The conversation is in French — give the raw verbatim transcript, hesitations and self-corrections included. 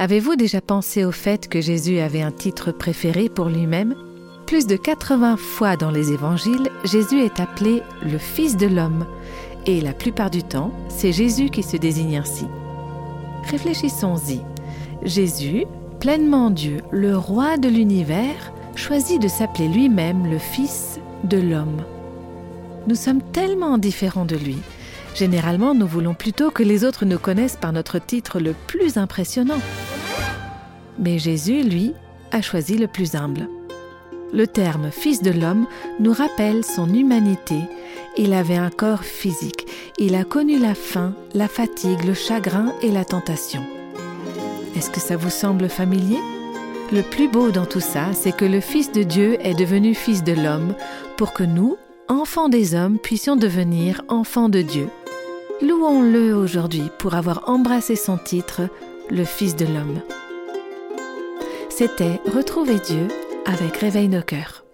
Avez-vous déjà pensé au fait que Jésus avait un titre préféré pour lui-même ? Plus de quatre-vingts fois dans les évangiles, Jésus est appelé le Fils de l'homme. Et la plupart du temps, c'est Jésus qui se désigne ainsi. Réfléchissons-y. Jésus, pleinement Dieu, le roi de l'univers, choisit de s'appeler lui-même le Fils de l'homme. Nous sommes tellement différents de lui. Généralement, nous voulons plutôt que les autres nous connaissent par notre titre le plus impressionnant. Mais Jésus, lui, a choisi le plus humble. Le terme « Fils de l'homme » nous rappelle son humanité. Il avait un corps physique. Il a connu la faim, la fatigue, le chagrin et la tentation. Est-ce que ça vous semble familier ? Le plus beau dans tout ça, c'est que le Fils de Dieu est devenu Fils de l'homme pour que nous, enfants des hommes, puissions devenir enfants de Dieu. Louons-le aujourd'hui pour avoir embrassé son titre, le Fils de l'homme. C'était Retrouver Dieu avec Réveille nos cœurs.